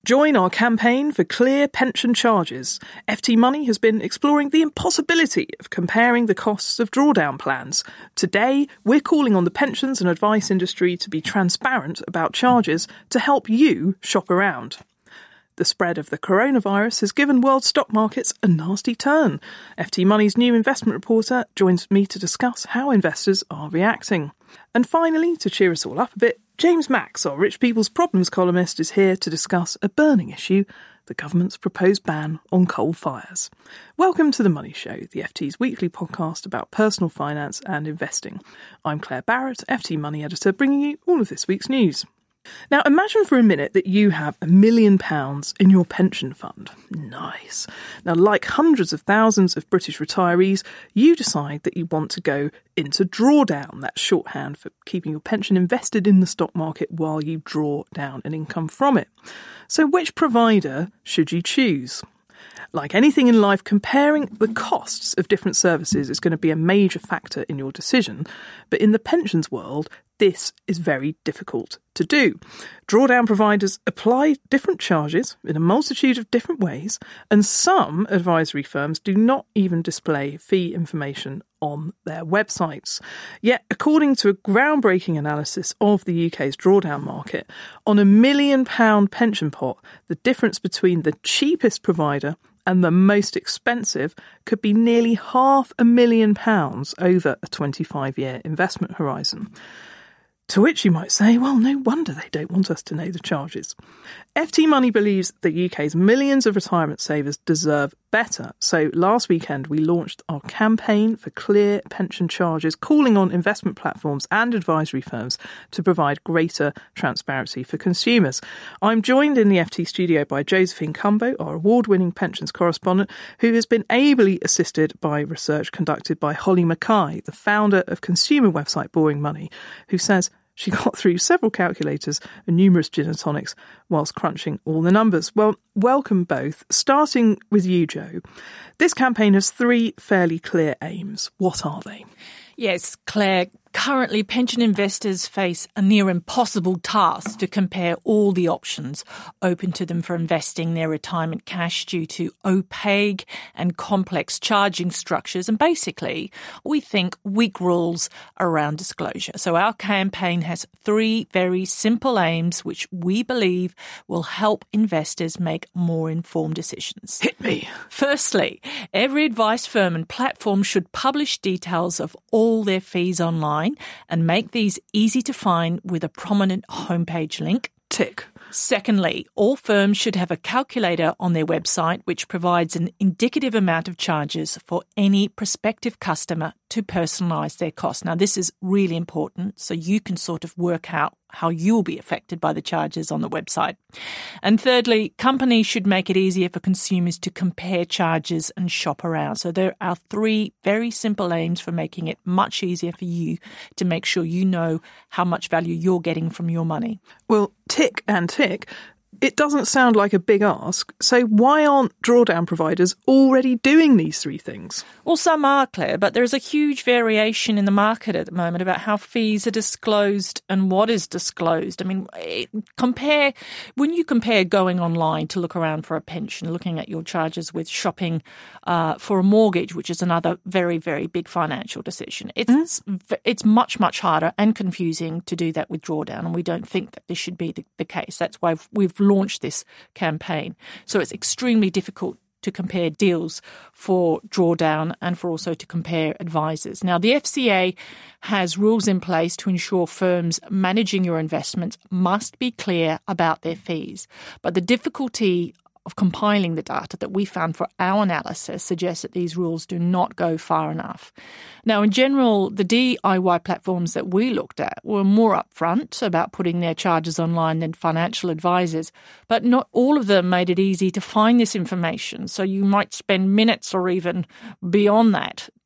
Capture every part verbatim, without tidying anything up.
Join our campaign for clear pension charges. F T Money has been exploring the impossibility of comparing the costs of drawdown plans. Today, we're calling on the pensions and advice industry to be transparent about charges to help you shop around. The spread of the coronavirus has given world stock markets a nasty turn. F T Money's new investment reporter joins me to discuss how investors are reacting. And finally, to cheer us all up a bit, James Max, our Rich People's Problems columnist, is here to discuss a burning issue, the government's proposed ban on coal fires. Welcome to The Money Show, the F T's weekly podcast about personal finance and investing. I'm Claire Barrett, F T Money editor, bringing you all of this week's news. Now, imagine for a minute that you have a million pounds in your pension fund. Nice. Now, like hundreds of thousands of British retirees, you decide that you want to go into drawdown. That's shorthand for keeping your pension invested in the stock market while you draw down an income from it. So which provider should you choose? Like anything in life, comparing the costs of different services is going to be a major factor in your decision. But in the pensions world, this is very difficult to do. Drawdown providers apply different charges in a multitude of different ways, and some advisory firms do not even display fee information on their websites. Yet, according to a groundbreaking analysis of the U K's drawdown market, on a million pound pension pot, the difference between the cheapest provider and the most expensive could be nearly half a million pounds over a twenty-five year investment horizon. To which you might say, well, no wonder they don't want us to know the charges. F T Money believes the U K's millions of retirement savers deserve better. So last weekend, we launched our campaign for clear pension charges, calling on investment platforms and advisory firms to provide greater transparency for consumers. I'm joined in the F T studio by Josephine Cumbo, our award-winning pensions correspondent, who has been ably assisted by research conducted by Holly Mackay, the founder of consumer website Boring Money, who says she got through several calculators and numerous gin and tonics whilst crunching all the numbers. Well, welcome both. Starting with you, Jo. This campaign has three fairly clear aims. What are they? Yes, Claire. Currently, pension investors face a near impossible task to compare all the options open to them for investing their retirement cash due to opaque and complex charging structures and basically, we think, weak rules around disclosure. So our campaign has three very simple aims which we believe will help investors make more informed decisions. Hit me. Firstly, every advice firm and platform should publish details of all their fees online and make these easy to find with a prominent homepage link. Tick. Secondly, all firms should have a calculator on their website which provides an indicative amount of charges for any prospective customer to personalise their costs. Now, this is really important so you can sort of work out how you'll be affected by the charges on the website. And thirdly, companies should make it easier for consumers to compare charges and shop around. So there are three very simple aims for making it much easier for you to make sure you know how much value you're getting from your money. Well, tick and tick. It doesn't sound like a big ask, so why aren't drawdown providers already doing these three things? Well, some are, Claire, but there is a huge variation in the market at the moment about how fees are disclosed and what is disclosed. I mean, compare when you compare going online to look around for a pension, looking at your charges with shopping uh, for a mortgage, which is another very, very big financial decision. It's mm. it's much, much harder and confusing to do that with drawdown, and we don't think that this should be the, the case. That's why we've launched this campaign. So it's extremely difficult to compare deals for drawdown and for also to compare advisors. Now, the F C A has rules in place to ensure firms managing your investments must be clear about their fees. But the difficulty of compiling the data that we found for our analysis suggests that these rules do not go far enough. Now, in general, the D I Y platforms that we looked at were more upfront about putting their charges online than financial advisors, but not all of them made it easy to find this information. So you might spend minutes or even beyond that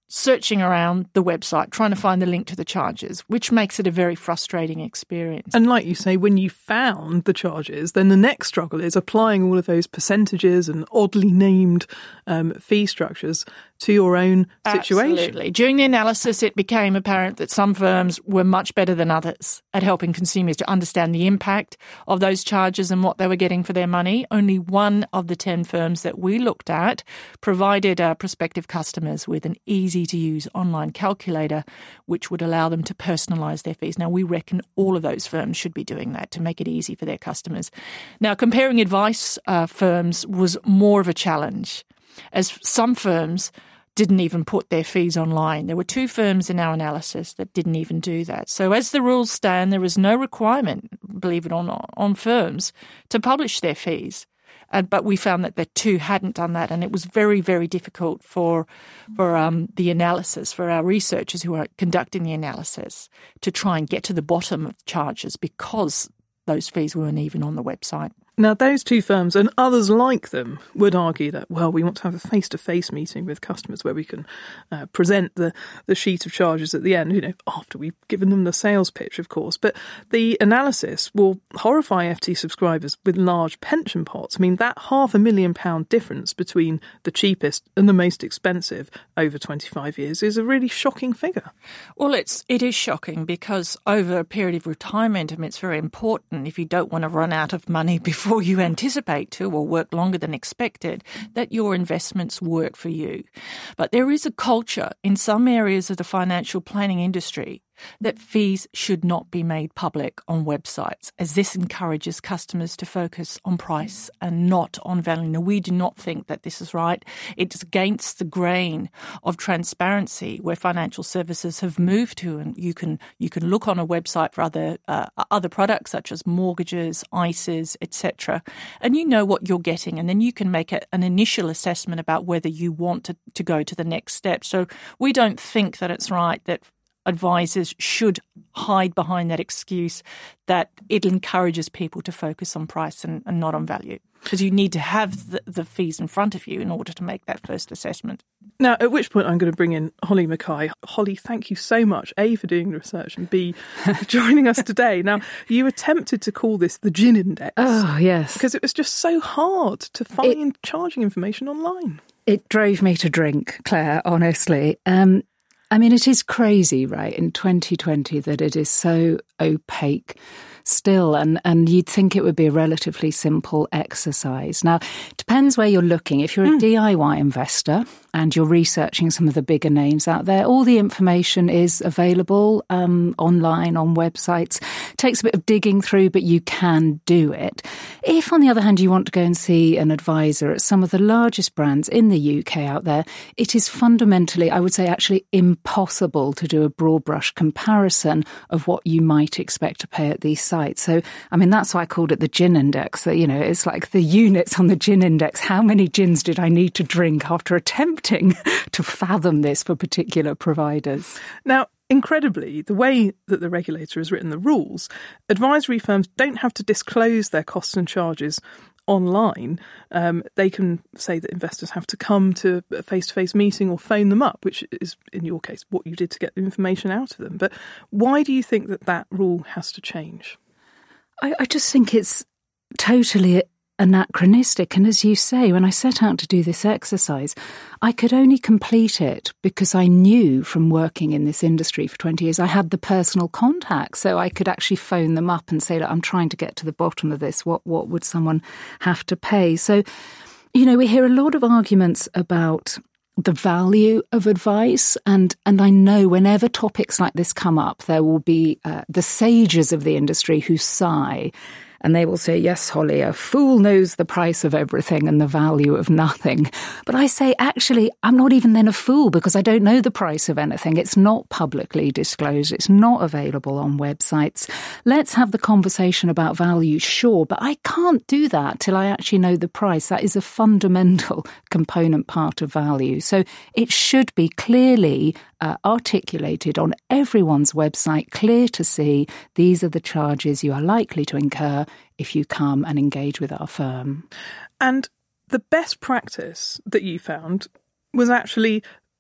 searching around the website, trying to find the link to the charges, which makes it a very frustrating experience. And like you say, when you found the charges, then the next struggle is applying all of those percentages and oddly named um, fee structures to your own situation. Absolutely. During the analysis, it became apparent that some firms were much better than others at helping consumers to understand the impact of those charges and what they were getting for their money. Only one of the ten firms that we looked at provided our prospective customers with an easy-to-use online calculator, which would allow them to personalise their fees. Now, we reckon all of those firms should be doing that to make it easy for their customers. Now, comparing advice uh, firms was more of a challenge, as some firms didn't even put their fees online. There were two firms in our analysis that didn't even do that. So as the rules stand, there is no requirement, believe it or not, on firms to publish their fees. And, but we found that the two hadn't done that, and it was very, very difficult for for um, the analysis, for our researchers who are conducting the analysis, to try and get to the bottom of charges because those fees weren't even on the website. Now, those two firms and others like them would argue that, well, we want to have a face-to-face meeting with customers where we can uh, present the, the sheet of charges at the end, you know, after we've given them the sales pitch, of course. But the analysis will horrify F T subscribers with large pension pots. I mean, that half a million pound difference between the cheapest and the most expensive over twenty-five years is a really shocking figure. Well, it's, it is shocking because over a period of retirement, I mean, it's very important if you don't want to run out of money before Before you anticipate to or work longer than expected, that your investments work for you. But there is a culture in some areas of the financial planning industry that fees should not be made public on websites, as this encourages customers to focus on price and not on value. Now, we do not think that this is right. It's against the grain of transparency where financial services have moved to, and you can you can look on a website for other uh, other products such as mortgages, I S As, et cetera, and you know what you're getting, and then you can make a, an initial assessment about whether you want to, to go to the next step. So we don't think that it's right that advisors should hide behind that excuse that it encourages people to focus on price and, and not on value, because you need to have the, the fees in front of you in order to make that first assessment. Now, at which point I'm going to bring in Holly Mackay. Holly, thank you so much, A, for doing the research, and B, for joining us today. Now, you attempted to call this the Gin Index. Oh, yes. Because it was just so hard to find it, charging information online. It drove me to drink, Claire, honestly. Um, I mean, it is crazy, right, in twenty twenty that it is so opaque still, and, and you'd think it would be a relatively simple exercise. Now, it depends where you're looking. If you're a mm. D I Y investor and you're researching some of the bigger names out there, all the information is available um, online, on websites. It takes a bit of digging through, but you can do it. If, on the other hand, you want to go and see an advisor at some of the largest brands in the U K out there, it is fundamentally, I would say, actually impossible to do a broad brush comparison of what you might expect to pay at these sites. So, I mean, that's why I called it the Gin Index. So, you know, it's like the units on the Gin Index. How many gins did I need to drink after attempting to fathom this for particular providers? Now, incredibly, the way that the regulator has written the rules, advisory firms don't have to disclose their costs and charges online. Um, they can say that investors have to come to a face-to-face meeting or phone them up, which is, in your case, what you did to get the information out of them. But why do you think that that rule has to change? I, I just think it's totally anachronistic. And as you say, when I set out to do this exercise, I could only complete it because I knew from working in this industry for twenty years, I had the personal contact. So I could actually phone them up and say, look, I'm trying to get to the bottom of this. What, what would someone have to pay? So, you know, we hear a lot of arguments about the value of advice. And, and I know whenever topics like this come up, there will be uh, the sages of the industry who sigh. And they will say, yes, Holly, a fool knows the price of everything and the value of nothing. But I say, actually, I'm not even then a fool because I don't know the price of anything. It's not publicly disclosed. It's not available on websites. Let's have the conversation about value, sure, but I can't do that till I actually know the price. That is a fundamental component part of value. So it should be clearly Uh, articulated on everyone's website, clear to see these are the charges you are likely to incur if you come and engage with our firm. And the best practice that you found was actually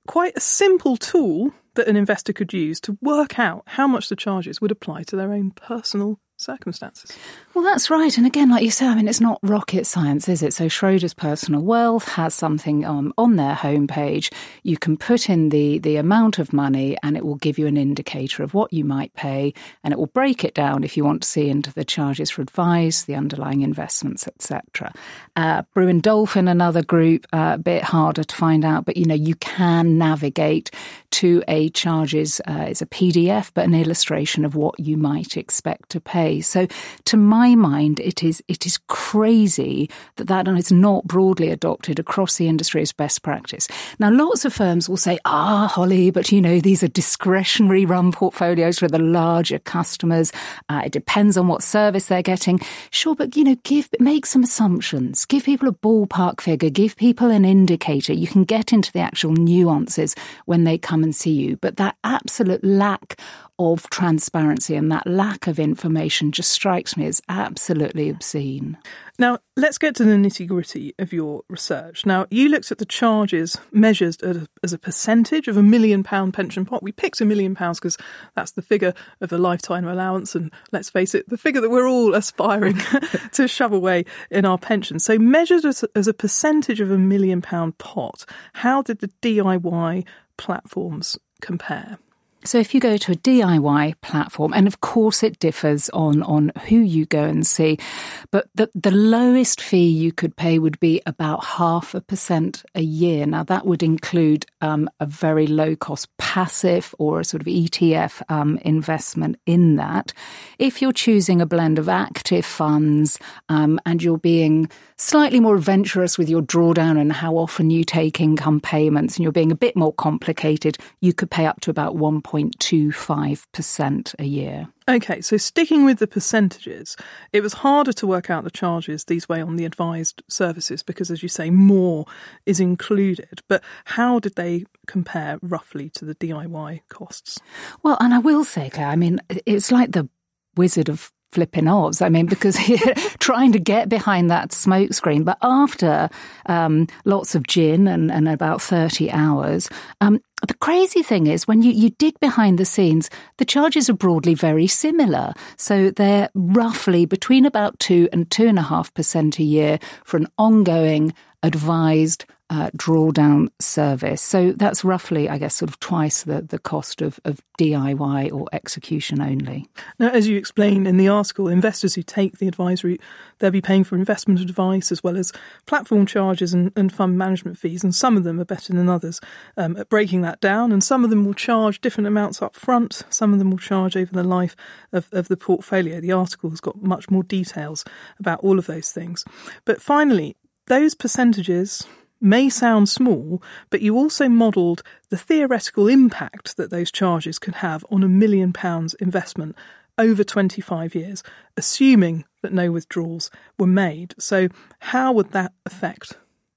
quite a simple tool that an investor could use to work out how much the charges would apply to their own personal circumstances. Well, that's right. And again, like you say, I mean, it's not rocket science, is it? So Schroders Personal Wealth has something um, on their homepage. You can put in the, the amount of money and it will give you an indicator of what you might pay, and it will break it down if you want to see into the charges for advice, the underlying investments, et cetera. Uh, Brewin Dolphin, another group, uh, a bit harder to find out, but, you know, you can navigate to a charges, uh, it's a P D F, but an illustration of what you might expect to pay. So to my mind, it is it is crazy that that is not broadly adopted across the industry as best practice. Now, lots of firms will say, ah, Holly, but, you know, these are discretionary run portfolios for the larger customers. Uh, it depends on what service they're getting. Sure, but, you know, give make some assumptions. Give people a ballpark figure. Give people an indicator. You can get into the actual nuances when they come and see you. But that absolute lack of transparency and that lack of information just strikes me as absolutely obscene. Now, let's get to the nitty-gritty of your research. Now, you looked at the charges measured at a, as a percentage of a million pound pension pot. We picked a million pounds because that's the figure of the lifetime allowance, and let's face it, the figure that we're all aspiring to shove away in our pension. So measured as, as a percentage of a million pound pot, how did the D I Y platforms compare? So if you go to a D I Y platform, and of course it differs on, on who you go and see, but the, the lowest fee you could pay would be about half a percent a year. Now that would include um, a very low cost passive or a sort of E T F um, investment in that. If you're choosing a blend of active funds um, and you're being slightly more adventurous with your drawdown and how often you take income payments, and you're being a bit more complicated, you could pay up to about one point two five percent a year. OK, so sticking with the percentages, it was harder to work out the charges these way on the advised services because, as you say, more is included. But how did they compare roughly to the D I Y costs? Well, and I will say, Claire, I mean, it's like the Wizard of flipping Oz. I mean, because you're trying to get behind that smoke screen. But after um, lots of gin and, and about thirty hours, um, the crazy thing is when you, you dig behind the scenes, the charges are broadly very similar. So they're roughly between about two and two and a half percent a year for an ongoing advised uh, drawdown service. So that's roughly, I guess, sort of twice the, the cost of, of D I Y or execution only. Now, as you explain in the article, investors who take the advice route, they'll be paying for investment advice as well as platform charges and, and fund management fees. And some of them are better than others um, at breaking that down. And some of them will charge different amounts up front. Some of them will charge over the life of, of the portfolio. The article has got much more details about all of those things. But finally, those percentages may sound small, but you also modelled the theoretical impact that those charges could have on a million pounds investment over twenty-five years, assuming that no withdrawals were made. So how would that affect?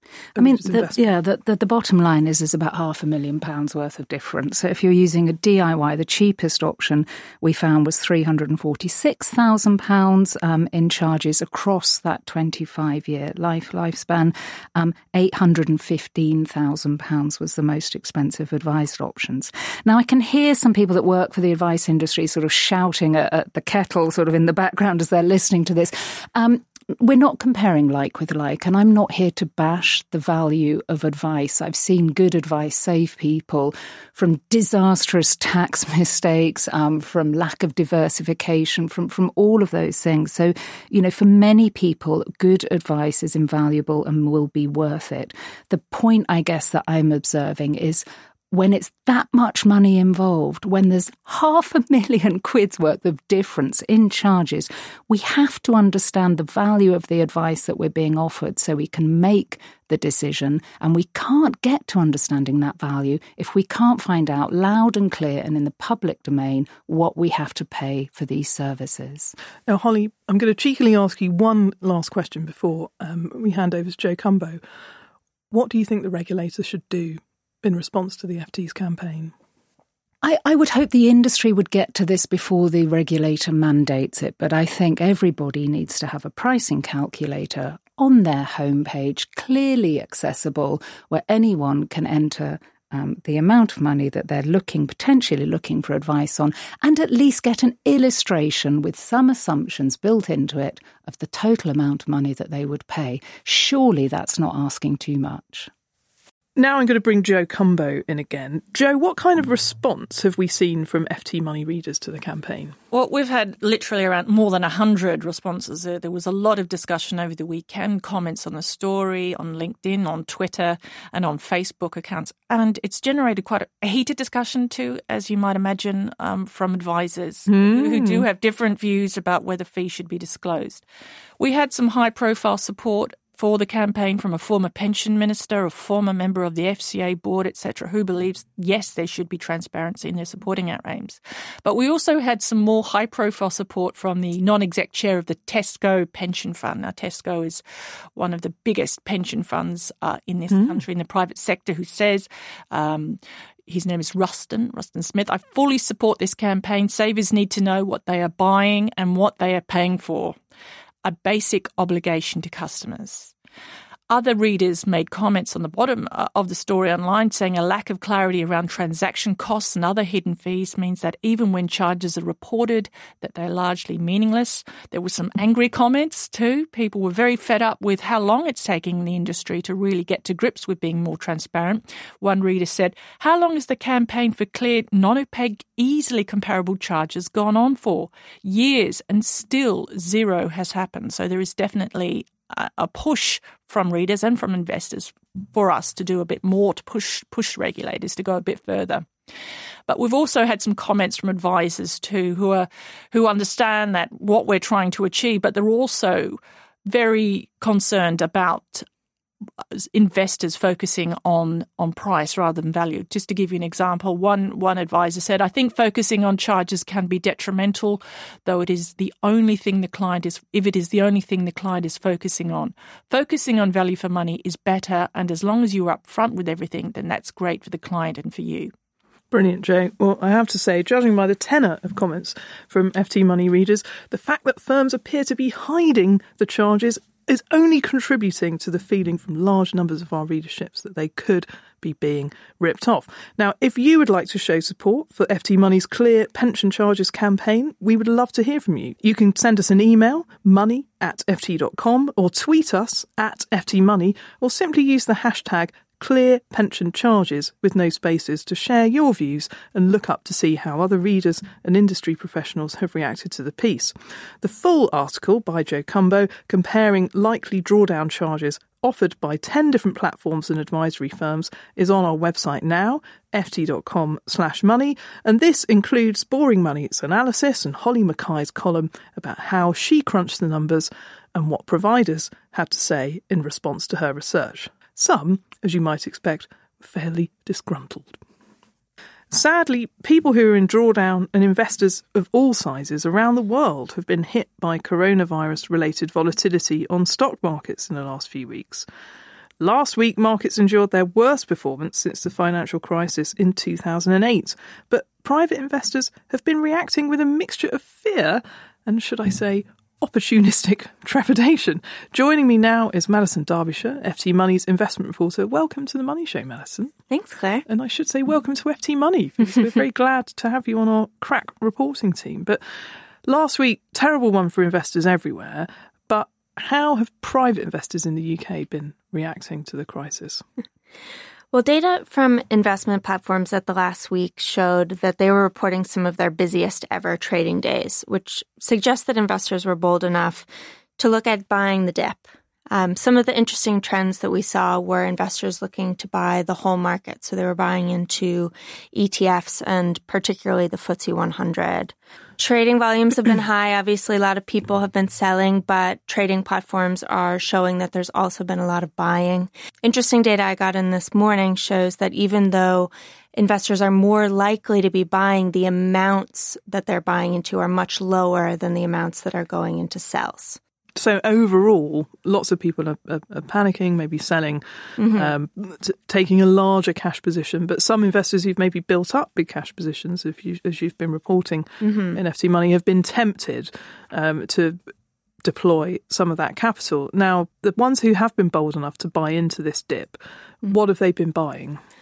I mean, the, yeah, the, the, the bottom line is is about half a million pounds worth of difference. So if you're using a D I Y, the cheapest option we found was three hundred forty-six thousand pounds um, in charges across that twenty-five-year life lifespan. Um, eight hundred fifteen thousand pounds was the most expensive advised options. Now, I can hear some people that work for the advice industry sort of shouting at, at the kettle sort of in the background as they're listening to this. Um, We're not comparing like with like, and I'm not here to bash the value of advice. I've seen good advice save people from disastrous tax mistakes, um, from lack of diversification, from, from all of those things. So, you know, for many people, good advice is invaluable and will be worth it. The point, I guess, that I'm observing is when it's that much money involved, when there's half a million quid's worth of difference in charges, we have to understand the value of the advice that we're being offered so we can make the decision. And we can't get to understanding that value if we can't find out loud and clear and in the public domain what we have to pay for these services. Now, Holly, I'm going to cheekily ask you one last question before um, we hand over to Joe Cumbo. What do you think the regulator should do in response to the F T's campaign? I, I would hope the industry would get to this before the regulator mandates it, but I think everybody needs to have a pricing calculator on their homepage, clearly accessible, where anyone can enter um, the amount of money that they're looking, potentially looking for advice on, and at least get an illustration with some assumptions built into it of the total amount of money that they would pay. Surely that's not asking too much. Now I'm going to bring Joe Cumbo in again. Joe, what kind of response have we seen from F T Money readers to the campaign? Well, we've had literally around more than one hundred responses. There was a lot of discussion over the weekend, comments on the story, on LinkedIn, on Twitter and on Facebook accounts. And it's generated quite a heated discussion too, as you might imagine, um, from advisors mm. who do have different views about whether fees should be disclosed. We had some high-profile support for the campaign from a former pension minister, a former member of the F C A board, et cetera, who believes, yes, there should be transparency and they're supporting our aims. But we also had some more high-profile support from the non-exec chair of the Tesco Pension Fund. Now, Tesco is one of the biggest pension funds uh, in this mm. country, in the private sector, who says... Um, His name is Ruston, Ruston Smith. I fully support this campaign. Savers need to know what they are buying and what they are paying for. A basic obligation to customers. Other readers made comments on the bottom of the story online saying a lack of clarity around transaction costs and other hidden fees means that even when charges are reported, that they're largely meaningless. There were some angry comments too. People were very fed up with how long it's taking the industry to really get to grips with being more transparent. One reader said, "How long has the campaign for clear, non-opaque, easily comparable charges gone on for? Years, and still zero has happened." So there is definitely a push from readers and from investors for us to do a bit more, to push push regulators to go a bit further. But we've also had some comments from advisors too who are who understand that what we're trying to achieve, but they're also very concerned about investors focusing on on price rather than value. Just to give you an example, one one advisor said, "I think focusing on charges can be detrimental, though it is the only thing the client is if it is the only thing the client is focusing on. Focusing on value for money is better, and as long as you're upfront with everything, then that's great for the client and for you." Brilliant, Joe. Well, I have to say, judging by the tenor of comments from F T Money readers, the fact that firms appear to be hiding the charges is only contributing to the feeling from large numbers of our readerships that they could be being ripped off. Now, if you would like to show support for F T Money's Clear Pension Charges campaign, we would love to hear from you. You can send us an email, money at f t dot com, or tweet us at F T Money, or simply use the hashtag Clear Pension Charges with no spaces to share your views and look up to see how other readers and industry professionals have reacted to the piece. The full article by Joe Cumbo comparing likely drawdown charges offered by ten different platforms and advisory firms is on our website now, f t dot com slash money, and this includes Boring Money's analysis and Holly Mackay's column about how she crunched the numbers and what providers had to say in response to her research. Some, as you might expect, fairly disgruntled. Sadly, people who are in drawdown and investors of all sizes around the world have been hit by coronavirus-related volatility on stock markets in the last few weeks. Last week, markets endured their worst performance since the financial crisis in two thousand eight, but private investors have been reacting with a mixture of fear and, should I say, opportunistic trepidation. Joining me now is Madison Derbyshire, F T Money's investment reporter. Welcome to the Money Show, Madison. Thanks, Claire. And I should say welcome to F T Money, because we're very glad to have you on our crack reporting team. But last week, terrible one for investors everywhere. But how have private investors in the U K been reacting to the crisis? Well, data from investment platforms at the last week showed that they were reporting some of their busiest ever trading days, which suggests that investors were bold enough to look at buying the dip. Um, some of the interesting trends that we saw were investors looking to buy the whole market. So they were buying into E T Fs and particularly the F T S E one hundred. Trading volumes have been high. Obviously, a lot of people have been selling, but trading platforms are showing that there's also been a lot of buying. Interesting data I got in this morning shows that even though investors are more likely to be buying, the amounts that they're buying into are much lower than the amounts that are going into sells. So overall, lots of people are, are, are panicking, maybe selling, mm-hmm. um, t- taking a larger cash position. But some investors who've maybe built up big cash positions, if you, as you've been reporting mm-hmm. in F T Money, have been tempted um, to deploy some of that capital. Now, the ones who have been bold enough to buy into this dip, mm-hmm. what have they been buying?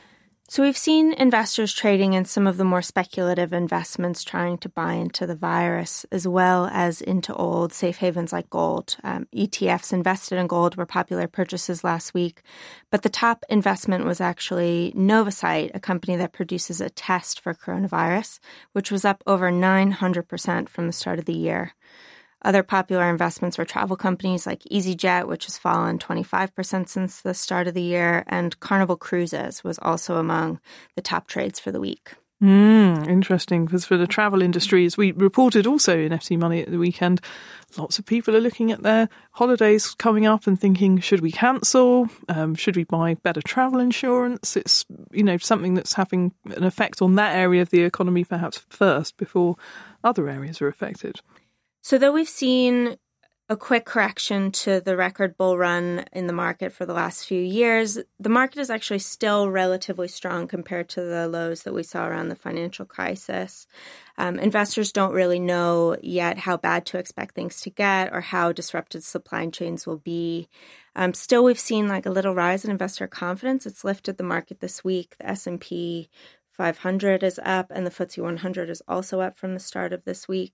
So we've seen investors trading in some of the more speculative investments trying to buy into the virus, as well as into old safe havens like gold. Um, E T Fs invested in gold were popular purchases last week, but the top investment was actually Novacyt, a company that produces a test for coronavirus, which was up over nine hundred percent from the start of the year. Other popular investments were travel companies like EasyJet, which has fallen twenty-five percent since the start of the year, and Carnival Cruises was also among the top trades for the week. Mm, interesting, because for the travel industry, as we reported also in F T Money at the weekend, lots of people are looking at their holidays coming up and thinking, should we cancel? Um, should we buy better travel insurance? It's, you know, something that's having an effect on that area of the economy perhaps first before other areas are affected. So though we've seen a quick correction to the record bull run in the market for the last few years, the market is actually still relatively strong compared to the lows that we saw around the financial crisis. Um, investors don't really know yet how bad to expect things to get or how disrupted supply chains will be. Um, still, we've seen like a little rise in investor confidence. It's lifted the market this week. The S and P five hundred is up and the F T S E one hundred is also up from the start of this week.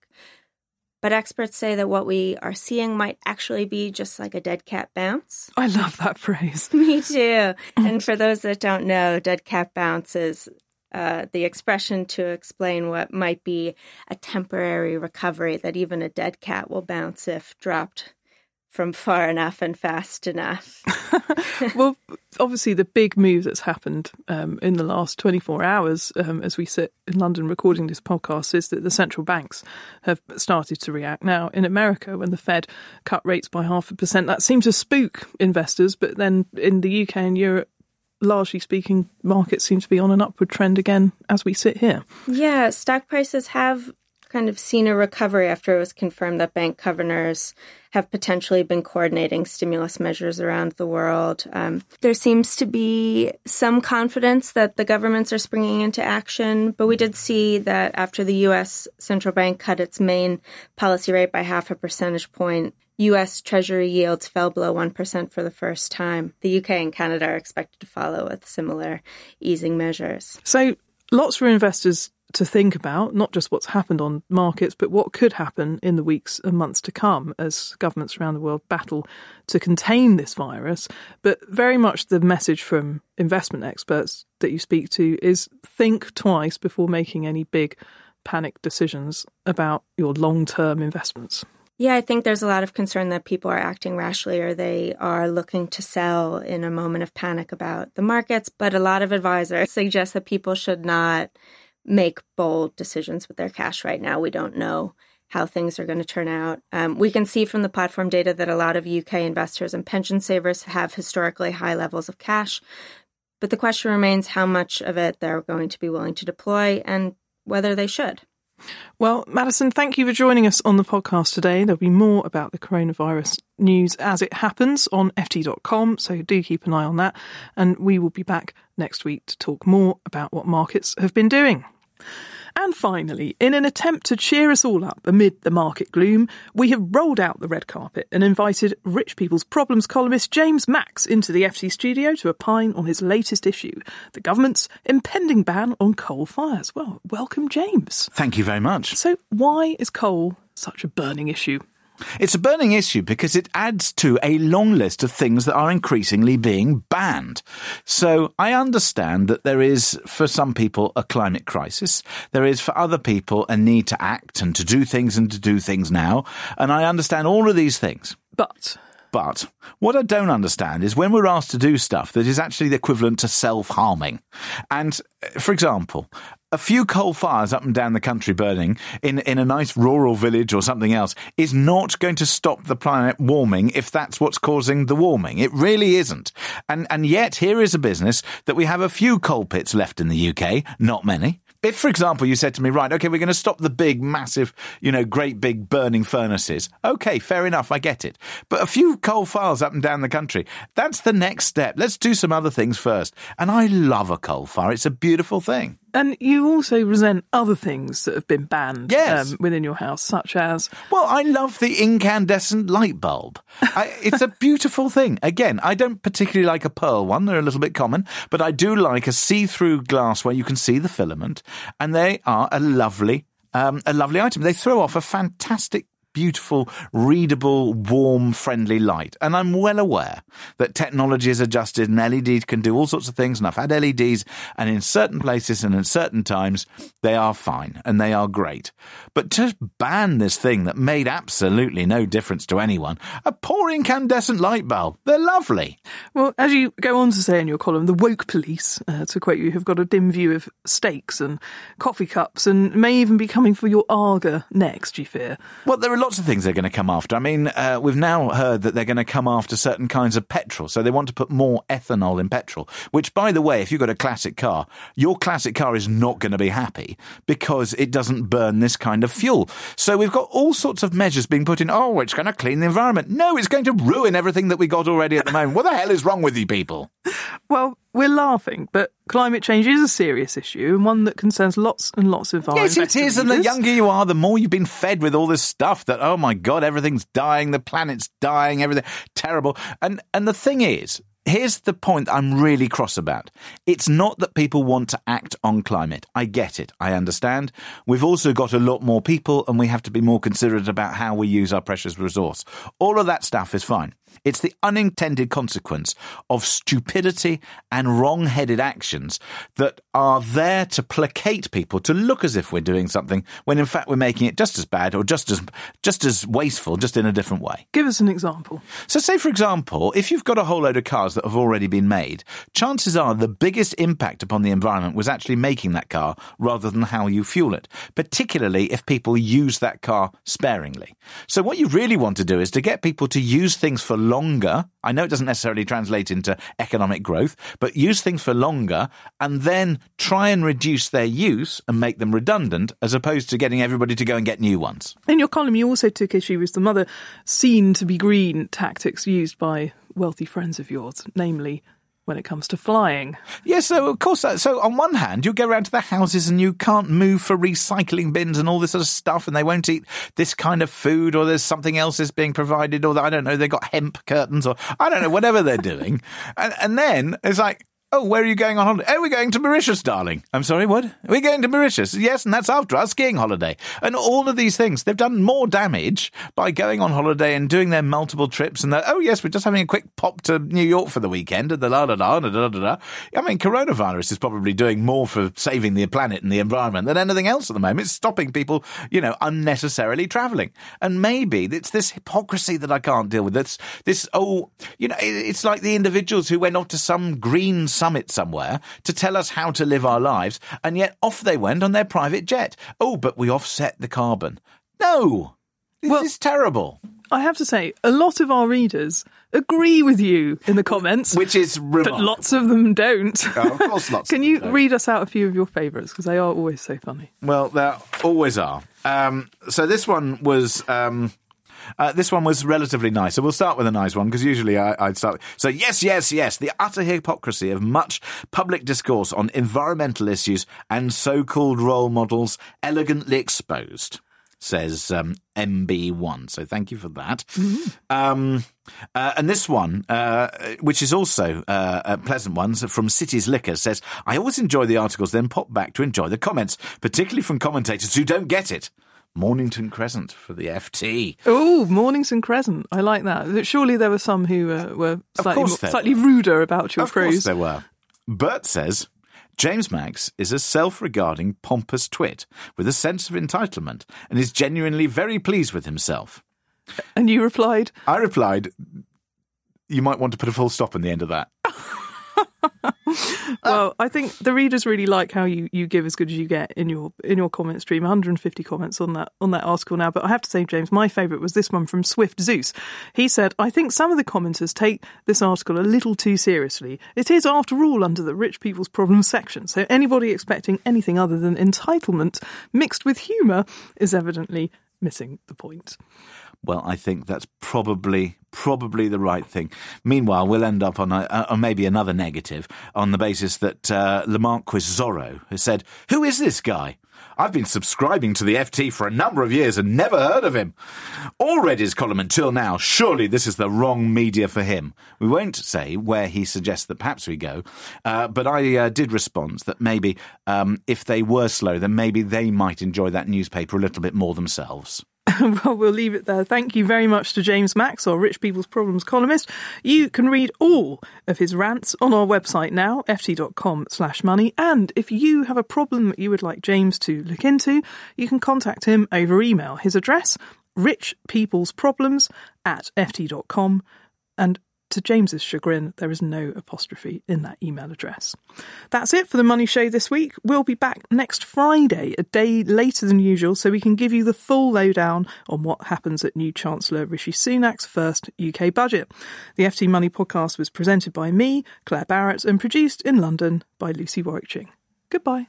But experts say that what we are seeing might actually be just like a dead cat bounce. I love that phrase. Me too. And for those that don't know, dead cat bounce is uh, the expression to explain what might be a temporary recovery, that even a dead cat will bounce if dropped from far enough and fast enough. Well, obviously the big move that's happened um, in the last twenty-four hours um, as we sit in London recording this podcast is that the central banks have started to react. Now, in America, when the Fed cut rates by half a percent, that seemed to spook investors. But then in the U K and Europe, largely speaking, markets seem to be on an upward trend again as we sit here. Yeah, stock prices have kind of seen a recovery after it was confirmed that bank governors have potentially been coordinating stimulus measures around the world. Um, there seems to be some confidence that the governments are springing into action, but we did see that after the U S central bank cut its main policy rate by half a percentage point, U S Treasury yields fell below one percent for the first time. The U K and Canada are expected to follow with similar easing measures. So lots for investors to think about, not just what's happened on markets, but what could happen in the weeks and months to come as governments around the world battle to contain this virus. But very much the message from investment experts that you speak to is think twice before making any big panic decisions about your long-term investments. Yeah, I think there's a lot of concern that people are acting rashly or they are looking to sell in a moment of panic about the markets. But a lot of advisors suggest that people should not make bold decisions with their cash right now. We don't know how things are going to turn out. Um, we can see from the platform data that a lot of U K investors and pension savers have historically high levels of cash. But the question remains how much of it they're going to be willing to deploy and whether they should. Well, Madison, thank you for joining us on the podcast today. There'll be more about the coronavirus news as it happens on F T dot com, so do keep an eye on that. And we will be back next week to talk more about what markets have been doing. And finally, in an attempt to cheer us all up amid the market gloom, we have rolled out the red carpet and invited Rich People's Problems columnist James Max into the F T studio to opine on his latest issue, the government's impending ban on coal fires. Well, welcome, James. Thank you very much. So why is coal such a burning issue? It's a burning issue because it adds to a long list of things that are increasingly being banned. So I understand that there is, for some people, a climate crisis. There is, for other people, a need to act and to do things and to do things now. And I understand all of these things. But... But what I don't understand is when we're asked to do stuff that is actually the equivalent to self-harming. And, for example, a few coal fires up and down the country burning in, in a nice rural village or something else is not going to stop the planet warming if that's what's causing the warming. It really isn't. And, and yet here is a business that we have a few coal pits left in the U K, not many. If, for example, you said to me, right, OK, we're going to stop the big, massive, you know, great big burning furnaces. OK, fair enough. I get it. But a few coal fires up and down the country, that's the next step. Let's do some other things first. And I love a coal fire. It's a beautiful thing. And you also resent other things that have been banned Yes. um, within your house, such as... Well, I love the incandescent light bulb. I, it's a beautiful thing. Again, I don't particularly like a pearl one. They're a little bit common. But I do like a see-through glass where you can see the filament. And they are a lovely, um, a lovely item. They throw off a fantastic, beautiful, readable, warm, friendly light. And I'm well aware that technology is adjusted and L E Ds can do all sorts of things. And I've had L E Ds, and in certain places and in certain times, they are fine and they are great. But to ban this thing that made absolutely no difference to anyone, a poor incandescent light bulb, they're lovely. Well, as you go on to say in your column, the woke police, uh, to quote you, have got a dim view of steaks and coffee cups and may even be coming for your Arga next, you fear. Well, there are lots of things they're going to come after. I mean, uh, we've now heard that they're going to come after certain kinds of petrol. So they want to put more ethanol in petrol, which, by the way, if you've got a classic car, your classic car is not going to be happy because it doesn't burn this kind of fuel. So we've got all sorts of measures being put in. Oh, it's going to clean the environment. No, it's going to ruin everything that we got already at the moment. What the hell is wrong with you people? Well, we're laughing, but climate change is a serious issue and one that concerns lots and lots of our Yes, it is, and the readers. younger you are, the more you've been fed with all this stuff that, oh my God, everything's dying, the planet's dying, everything terrible. And and the thing is, here's the point I'm really cross about. It's not that people want to act on climate. I get it. I understand. We've also got a lot more people and we have to be more considerate about how we use our precious resource. All of that stuff is fine. It's the unintended consequence of stupidity and wrong-headed actions that are there to placate people, to look as if we're doing something, when in fact we're making it just as bad or just as just as wasteful, just in a different way. Give us an example. So say, for example, if you've got a whole load of cars that have already been made, chances are the biggest impact upon the environment was actually making that car rather than how you fuel it, particularly if people use that car sparingly. So what you really want to do is to get people to use things for longer. I know it doesn't necessarily translate into economic growth, but use things for longer and then try and reduce their use and make them redundant as opposed to getting everybody to go and get new ones. In your column, you also took issue with some other seen-to-be-green tactics used by wealthy friends of yours, namely when it comes to flying. Yes, so of course, uh, so on one hand, you go around to the houses and you can't move for recycling bins and all this sort of stuff, and they won't eat this kind of food, or there's something else that's being provided, or I don't know, they've got hemp curtains, or I don't know, whatever they're doing. And, and then it's like, oh, where are you going on holiday? Oh, we're going to Mauritius, darling. I'm sorry, what? We're going to Mauritius. Yes, and that's after our skiing holiday. And all of these things, they've done more damage by going on holiday and doing their multiple trips. And they're, oh, yes, we're just having a quick pop to New York for the weekend. And the la da da da da da da. I mean, coronavirus is probably doing more for saving the planet and the environment than anything else at the moment. It's stopping people, you know, unnecessarily travelling. And maybe it's this hypocrisy that I can't deal with. It's this, oh, you know, it's like the individuals who went off to some green summit somewhere to tell us how to live our lives, and yet off they went on their private jet. Oh, but we offset the carbon. No! This Well- is terrible. I have to say, a lot of our readers agree with you in the comments, Which is but remarkable. lots of them don't. Oh, of course lots Can of you them don't. read us out a few of your favourites, because they are always so funny. Well, there always are. Um, so this one was... Um, Uh, this one was relatively nice. So we'll start with a nice one, because usually I, I'd start... So yes, yes, yes, the utter hypocrisy of much public discourse on environmental issues and so-called role models elegantly exposed, says um, M B one. So thank you for that. Mm-hmm. Um, uh, and this one, uh, which is also uh, a pleasant one, so from Cities Liquor, says, I always enjoy the articles, then pop back to enjoy the comments, particularly from commentators who don't get it. Mornington Crescent for the F T. Oh, Mornington Crescent. I like that. Surely there were some who uh, were slightly, course more, there slightly were. ruder about your Of course cruise. there were. Bert says, James Max is a self-regarding pompous twit with a sense of entitlement and is genuinely very pleased with himself. And you replied, I replied, you might want to put a full stop on the end of that. well, I think the readers really like how you, you give as good as you get in your in your comment stream. one hundred fifty comments on that on that article now. But I have to say, James, my favourite was this one from Swift Zeus. He said, I think some of the commenters take this article a little too seriously. It is, after all, under the rich people's problems section. So anybody expecting anything other than entitlement mixed with humour is evidently missing the point. Well, I think that's probably probably the right thing. Meanwhile, we'll end up on a, a, maybe another negative on the basis that uh, LaMarquis Zorro has said, "Who is this guy? I've been subscribing to the F T for a number of years and never heard of him. Or read his column until now. Surely this is the wrong media for him." We won't say where he suggests that perhaps we go, uh, but I uh, did respond that maybe um, if they were slow, then maybe they might enjoy that newspaper a little bit more themselves. Well, we'll leave it there. Thank you very much to James Max, our Rich People's Problems columnist. You can read all of his rants on our website now, ft.com slash money. And if you have a problem that you would like James to look into, you can contact him over email. His address, richpeoplesproblems at ft dot com. And to James's chagrin, there is no apostrophe in that email address. That's it for The Money Show this week. We'll be back next Friday, a day later than usual, so we can give you the full lowdown on what happens at new Chancellor Rishi Sunak's first U K budget. The F T Money podcast was presented by me, Claire Barrett, and produced in London by Lucy Warwickching. Goodbye.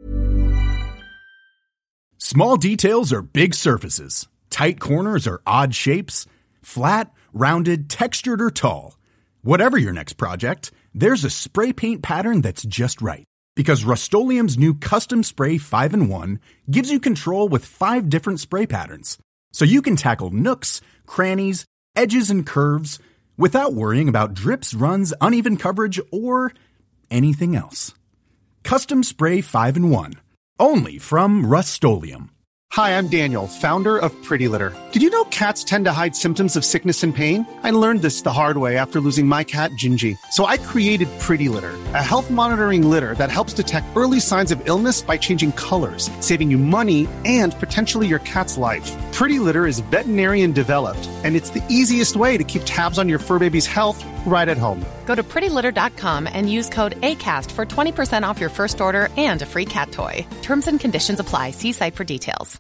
Small details are big surfaces. Tight corners are odd shapes. Flat, rounded, textured, or tall. Whatever your next project, there's a spray paint pattern that's just right. Because Rust-Oleum's new Custom Spray five in one gives you control with five different spray patterns. So you can tackle nooks, crannies, edges, and curves without worrying about drips, runs, uneven coverage, or anything else. Custom Spray five in one. Only from Rust-Oleum. Hi, I'm Daniel, founder of Pretty Litter. Did you know cats tend to hide symptoms of sickness and pain? I learned this the hard way after losing my cat, Gingy. So I created Pretty Litter, a health monitoring litter that helps detect early signs of illness by changing colors, saving you money and potentially your cat's life. Pretty Litter is veterinarian developed, and it's the easiest way to keep tabs on your fur baby's health right at home. Go to pretty litter dot com and use code ACAST for twenty percent off your first order and a free cat toy. Terms and conditions apply. See site for details.